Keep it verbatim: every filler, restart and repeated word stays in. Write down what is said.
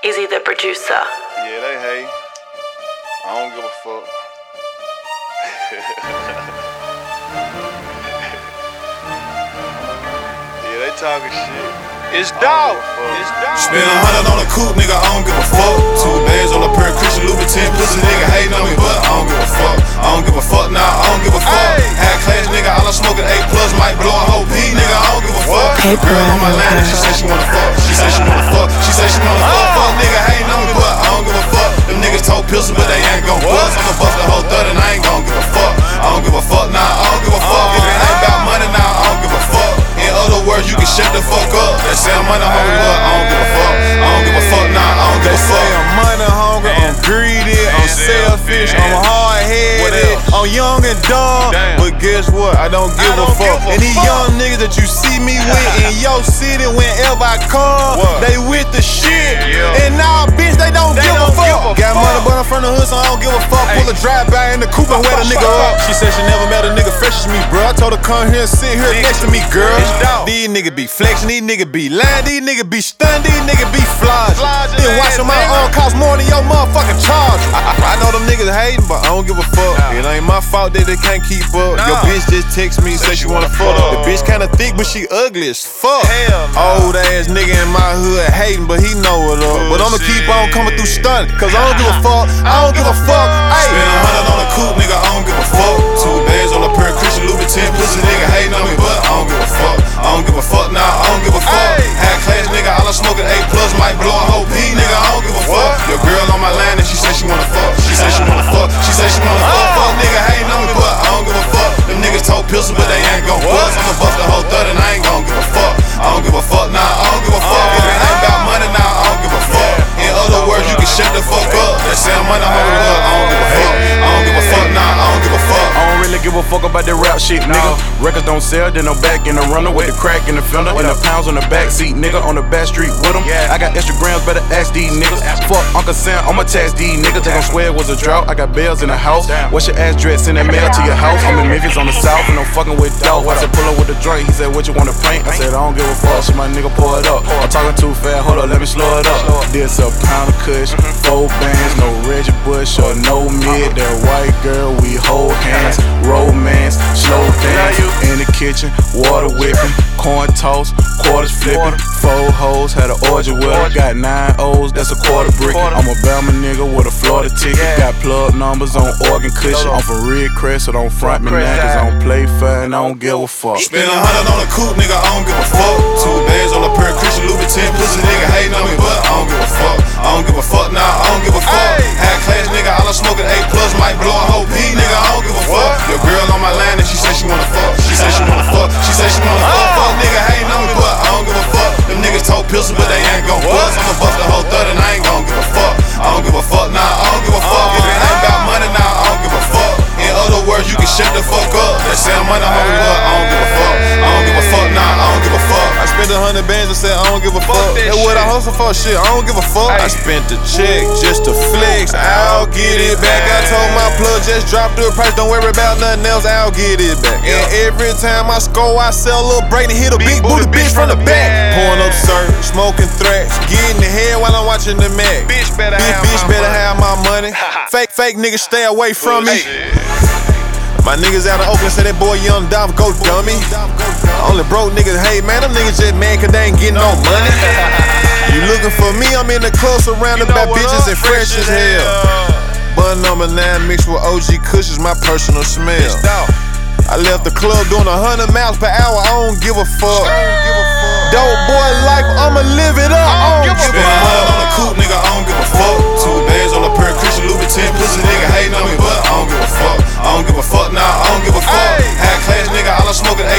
Easy the producer. Yeah, they hate. I don't give a fuck. Yeah, they talking shit. It's dog. It's dog. Spend a hundred on a coupe, nigga, I don't give a fuck. Two bags on a pair of Christian Louboutin, pussy nigga hating on me, but I don't give a fuck. I don't give a fuck, nah, I don't give a fuck. High class nigga, all I smoking eight plus, might blow a whole P, nigga, I don't give a fuck. Girl on my line, and she said she wanna fuck. She said she wanna fuck. She said she wanna fuck. Fuck nigga hating on me, but I don't give a fuck. Them niggas told pistol, but they ain't gon' bust. I'ma bust the whole third and I ain't gon' give a fuck. I don't give a fuck, nah, I don't give a fuck. If it ain't about money, nah, I don't give a fuck. In other words, you can shut the fuck up. That say I'm money hungry, but I don't give a fuck. I don't give a fuck, nah, I don't give a fuck. They say I'm money hungry, I'm greedy, I'm selfish, I'm hard-headed, I'm young and dumb. But guess what? I don't give a fuck. And these young niggas that you see me with in your city, whenever I come, they with the shit. And now, bitch, they don't give a fuck. Got money, but I'm from the hood, so I don't give a fuck. Pull a drive-by in the coupe and wear the nigga up. She said she never met a nigga fresh as me, bro. I told her come here and sit here next to me, girl. These niggas be flexing, these niggas be lying, these niggas be stunned, these niggas be flies. Been watching my own cost more than your motherfucking charge. I know them niggas hating, but I don't give a fuck. It ain't my fault that they can't keep up. Your bitch just text me, say she wanna fuck. The bitch kinda thick, but she ugly as fuck. Old ass nigga in my hood hating, but he know it up. But I'ma keep on coming through stunning, cause I don't give a fuck. I don't give a fuck. Spend a hundred on a coupe, nigga, I don't give a fuck. Two bags on a pair of Christian Louboutin, pussy nigga hating on me, but I don't give a fuck. I don't give a fuck, nah, I don't give a fuck. High class nigga, all I smoking eight plus, might blow a whole P, nigga, I don't give a fuck. Your girl on my line and she said she wanna fuck. She said she wanna fuck. She said she wanna fuck. Fuck nigga hating on me, but I don't give a fuck. Them niggas told pistol, but they ain't gon' bust. I'ma bust the whole third and I ain't gon' give a fuck. I don't give a fuck, nah, I don't give a fuck. If it ain't about money, nah, I don't give a fuck. In other words, you can shut the fuck up. They say I'm money hungry, but I don't give a fuck. I don't give a fuck, nah, I don't give a fuck. I don't really give a fuck about that rap shit, nigga. Records don't sell, then I'm back in the runner with the crack in the fender and the pounds on the back seat, nigga, on the back street with them. I got extra grams, better ask these niggas. Fuck Uncle Sam, I'ma tax these niggas. They gon' swear it was a drought. I got bells in the house. What's your address? Send that mail to your house. I'm in Memphis on the south and I'm fucking with dope. I said pull up with the drink. He said what you wanna paint? I said I don't give a fuck. So my nigga pour it up. I'm talking too fast. Hold up, let me slow it up. This a pound of kush, four bands, no Reggie Bush or no mid. That white girl, we hold hands, romance, slow dance in the kitchen, water whipping, corn toast, quarters flipping, four hoes, had an orgy with her, got nine O's, that's a quarter brick. I'm a Bama nigga with a Florida ticket, got plug numbers on organ cushion. I'm from Red Crest, so don't front me now, cause I don't play fair and I don't give a fuck. Spend a hundred on a coupe, nigga, I don't give a fuck. Two bags on a pair of Christian Louboutin, pussy nigga hating on me, but I don't give a fuck. I don't give a fuck, nah, I don't give a fuck. High class nigga, all I smoking eight plus, might blow a whole P, nigga, I don't give a fuck. Your girl on my line and she said she wanna fuck. She said she wanna fuck. She said she wanna fuck. Fuck nigga hating on me, but I don't give a fuck. Them niggas told pistol, but they ain't gon' bust. I'ma bust the whole third and I ain't gon' give a fuck. I don't give a fuck, nah, I don't give a fuck. If it ain't about money, nah, I don't give a fuck. In other words, you can shut the fuck up. They say I'm money hungry, but I don't give a fuck. I don't give a fuck, nah, I don't give a fuck. I spent a hundred bands and said I don't give a fuck. That's what I hustle for, shit, I don't give a fuck. I spent the check just to flex, I'll get it back. I told my plug, just drop the price, don't worry about nothing else, I'll get it back. And every time I score, I sell a little break and hit a big booty bitch from the back. Pouring up syrup, smoking thrash, getting the head while I'm watching the Mac. Bitch better, Big have, bitch my better have my money. Fake, fake niggas stay away from me. My niggas out of Oakland say that boy Young Dolph go dummy. Only broke niggas hate, man, them niggas just mad cause they ain't getting no money. You looking for me, I'm in the club surrounded by bitches and fresh as hell. Bun number nine mixed with O G Kush is my personal smell. I left the club doing a hundred miles per hour, I don't give a fuck. Dope boy life, I'ma live it up, I don't give a Spend a hundred fuck. on a coupe, nigga, I don't give a fuck. Two bags on a pair of Christian Louboutin, pussy nigga hating on me, but I don't give a fuck. I don't give a fuck, nah, I don't give a fuck. High class nigga, all I smoking